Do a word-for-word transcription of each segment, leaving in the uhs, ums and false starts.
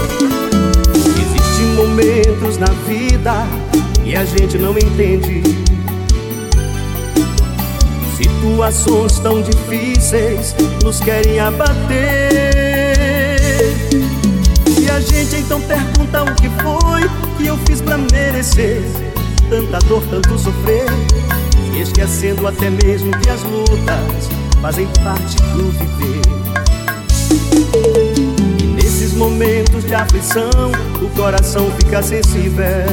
Existem momentos na vida que a gente não entende, situações tão difíceis nos querem abater. E a gente então pergunta o que foi que eu fiz pra merecer tanta dor, tanto sofrer, e esquecendo até mesmo que as lutas fazem parte do viver. E nesses momentos de aflição o coração fica sensível.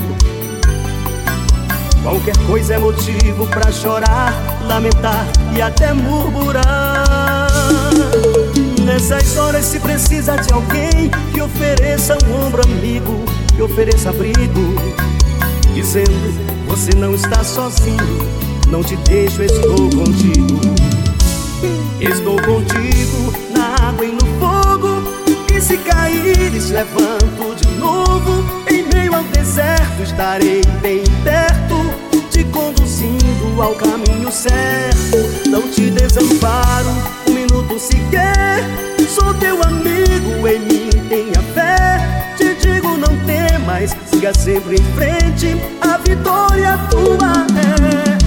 Qualquer coisa é motivo pra chorar, lamentar e até murmurar. Nessas horas se precisa de alguém que ofereça um ombro amigo, que ofereça abrigo, dizendo: você não está sozinho, não te deixo, estou contigo. Estou contigo na água e no fogo, e se caíres levanto de novo. Em meio ao deserto estarei bem perto, te conduzindo ao caminho certo. Não te desamparo um minuto sequer, sou teu amigo, em mim tenha fé. Te digo, não temas, siga sempre em frente, a vitória tua é.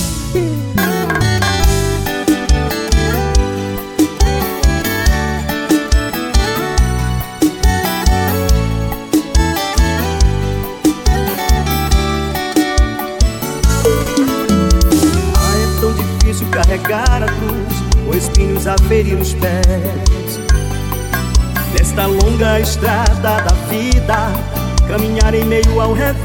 Carregar a cruz, com espinhos a ferir os pés. Nesta longa estrada da vida, caminhar em meio ao revés.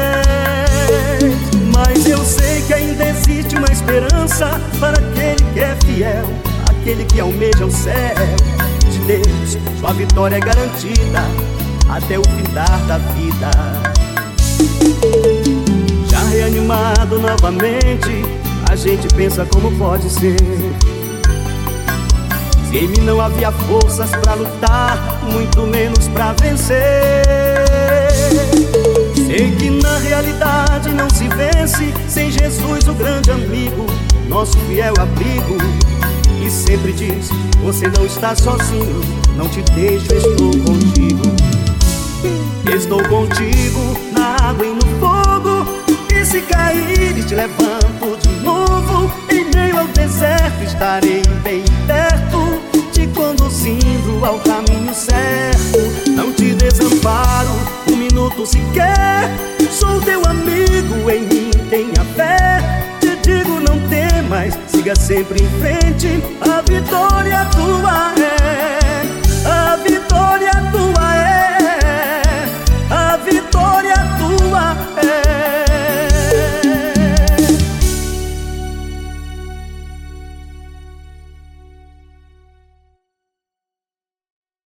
Mas eu sei que ainda existe uma esperança para aquele que é fiel, aquele que almeja o céu de Deus. Sua vitória é garantida até o findar da vida. Já reanimado novamente, a gente pensa como pode ser. Se em mim não havia forças pra lutar, muito menos pra vencer. Sei que na realidade não se vence sem Jesus, o grande amigo, nosso fiel abrigo. E sempre diz: você não está sozinho, não te deixo, estou contigo. Estou contigo na água e no fogo, e se caíres te levanto de novo. Em meio ao deserto estarei bem perto, te conduzindo ao caminho certo. Não te desamparo um minuto sequer, sou teu amigo, em mim tenha fé. Te digo, não temas, siga sempre em frente, a vitória tua é.